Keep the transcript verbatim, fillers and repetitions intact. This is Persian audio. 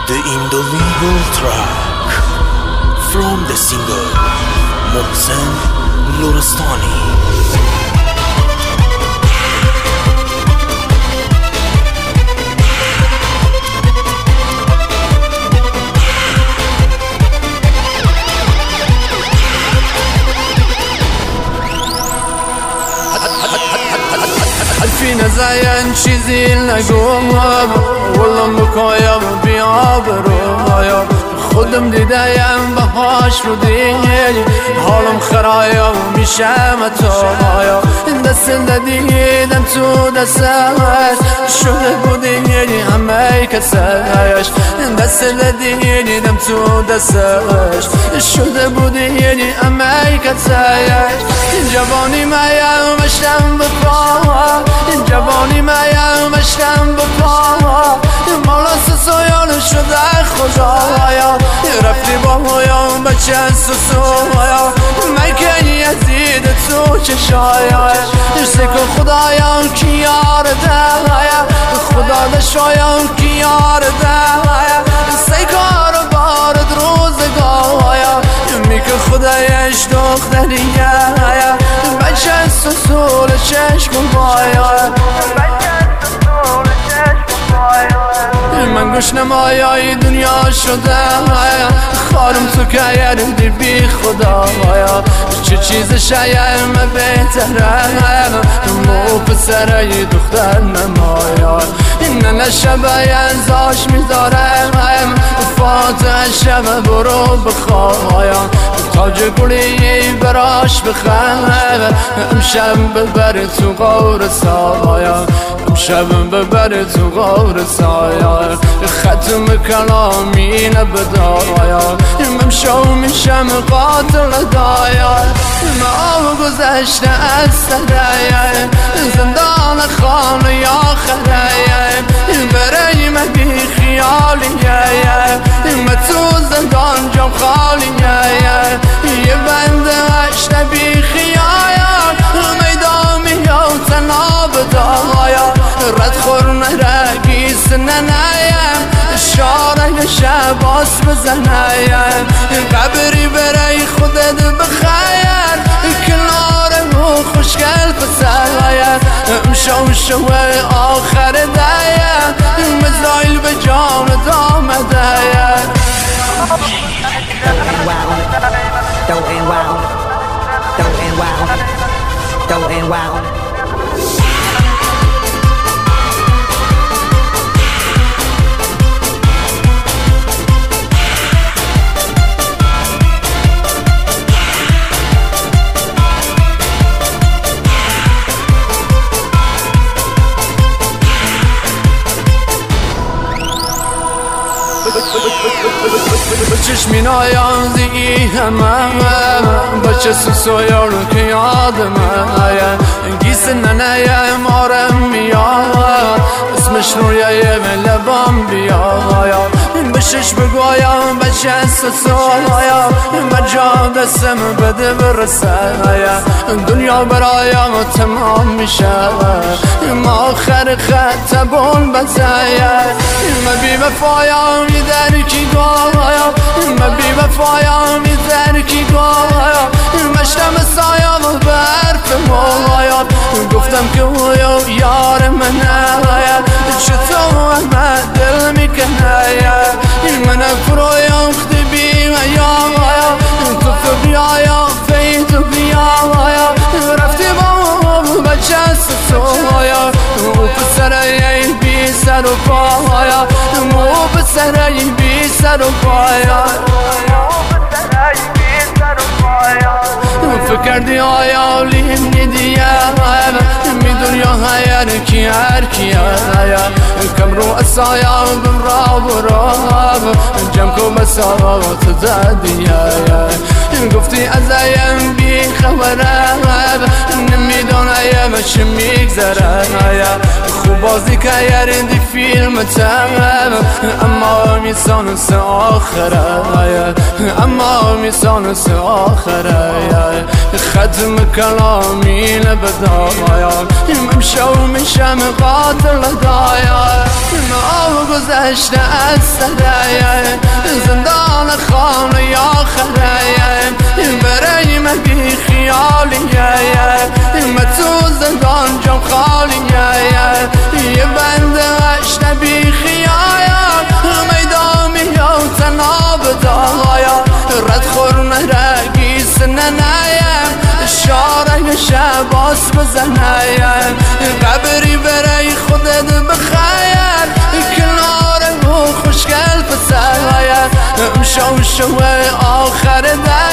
The Indolable track from the singer Mohsen Lorastani. فی نزاین چیزی نگم والله مکایم بیاب رویا خودم دیدم بهاش رو دیگه حالم خرایم میشم تایا دست دیدم تو دستش شده بودی یعنی همه کسش دست دیدم تو دستش شده بودی یعنی همه کسش جوانی مایم مشتم بپا جوانی مایم مشتم بپا مالا سسایان شده خدایا رفتی با مویم بچه سسایا مکن یزید تو چشایش سکن خدایم کی یار دهایا خدا دشایم کی یار دهایا سیکار بارد روزگایا میکن خدایش دختریه بچه سسول چشم بایا من گوش نمایای دنیا شده خارم تو که یردی بی خدایا چه چیز شایم بهتره مو پسره دختر نمایا نه نشبه انزاش میدارم فاتح شب برو بخوایا تاج گلی براش بخواه امشب ببر تو غور سایا امشب ببر تو غور سایا ختم کلامی نبدایا ممشو میشم قاتل دایا ما گذشته از سرایا زندان خانه یا خرایا برای من بی خیالیه من تو زندان جام خالیه یه بنده هشته بی خیال میدامی یا تناب دایا رد خورن رگیس ننایم شاره شباس بزنایم قبری برای خودت بخیر کنار و خوشگل پسایم امشو شوه آخر دایم مزایل به جان دامه دایم Don't end wild, don't end wild, don't end wild. چشمی نایازی همه بچه سوسویا رو که یادم گیس ننه مارم میاد اسمش رویه لبام بیاد بشش بگویم بچه سوسویا بجا دستم بده برسه دنیا برایم تمام میشه ما آخر خط بون بزایا ما بی وفایم در کی گایا ما بی وفایم در کی گایا مشتم سایم برف مویا گفتم که او یار منه چطور من دل میکنه من فرویم خدی بی ویا تو فبیایا فی تو بیایا رفتی با بچه سسویا او پسره بی سر و پایا او پسره بی سر و پایا فکردی آیا لیم ندیم میدونی هر کی هر کی کم رو اسایا بم را برام جمع کو مساوات زدیه گفتی ازایم بی خبره نمیدونم چه میگذره خوب بازی که یردی فیلم تمام اما میسان سه آخره اما میسان سه آخره ختم کلامی نبدایا ممشو میشم قاتل دایا ما گذشته از سره زندان خانه آخره برای من بی خیالیه من تو زندان جام خالیه یه بنده اشته بی خیال میدان میام تناب دایا رد خورمه رگی سنه نیم شاره شباس بزنیم قبری برای خودت بخیر کنار و خوشگل پسر امشو شو آخر در